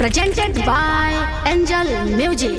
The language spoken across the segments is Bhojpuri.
presented by Angel Music.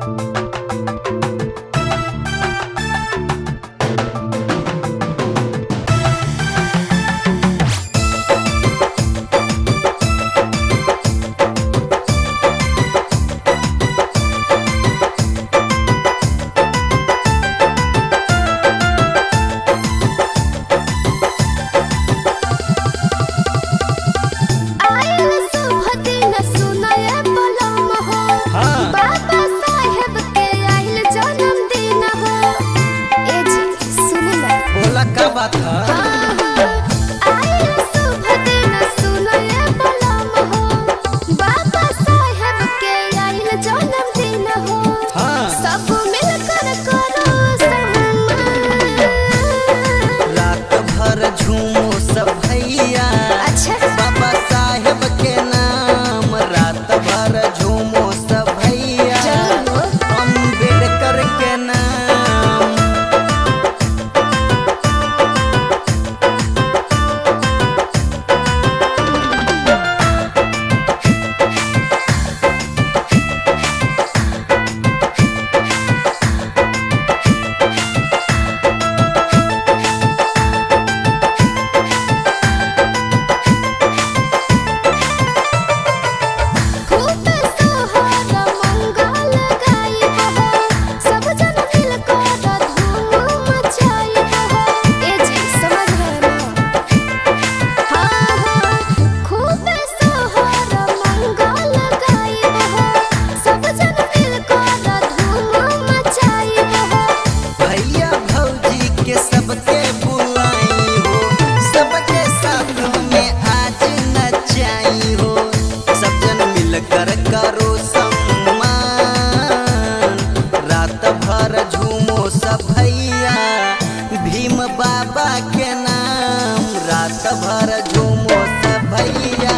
बाबा के नाम रात भर झूमो सब भैया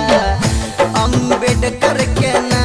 अम्बेडकर के नाम।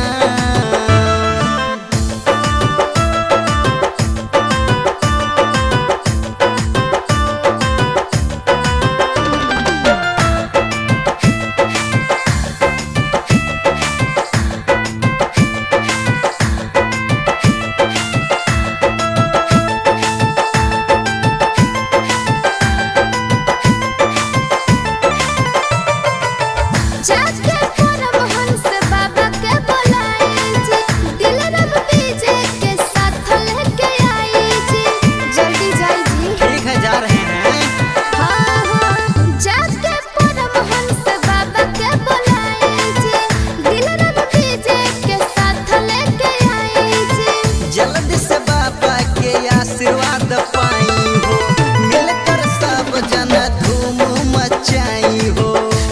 आशीर्वाद पाई हो मिलकर सब जन धूम मचाई हो।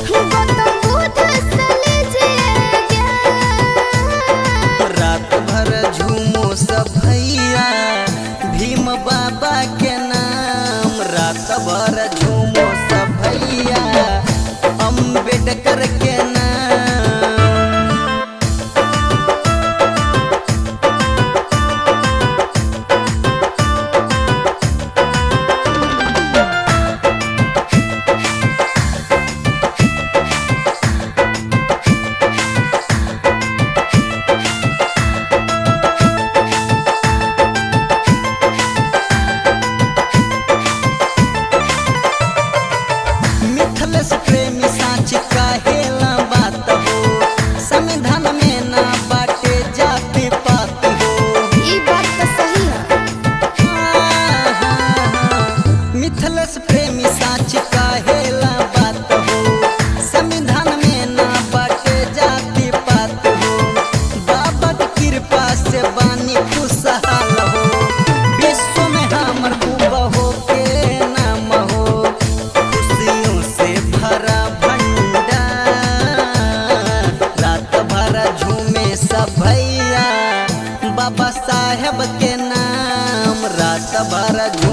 रात भर झूमो सब भैया भीम बाबा के नाम रात भर झूमो सब भैया अम्बेडकर के नाम। प्रेमी साच कहेला बात हो संविधान में ना बाटे जाति पात हो। ई बात तो सही है। मिथलेश प्रेमी साच कहेला बात हो संविधान में ना बाटे जाति पात हो। बाबा की कृपा से बानी खुशहाल हो विश्व में हमर खूब हो के नाम हो। खुशियों से भरा भंडार रात भर झूमे सब भैया बाबा साहेब के नाम रात भर